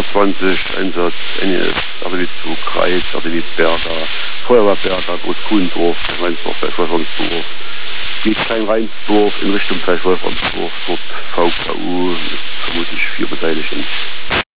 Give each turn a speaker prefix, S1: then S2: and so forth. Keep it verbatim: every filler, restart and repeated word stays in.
S1: vierundzwanzig, Einsatz N E S, Satellitszug, Kreis, Satellitberger, Feuerwehrberger, Großkuhlendorf, Reinsdorf, Fleischwolfernsdorf, geht Klein-Reinsdorf in Richtung Fleischwolfernsdorf, dort V K U mit vermutlich vier Beteiligten.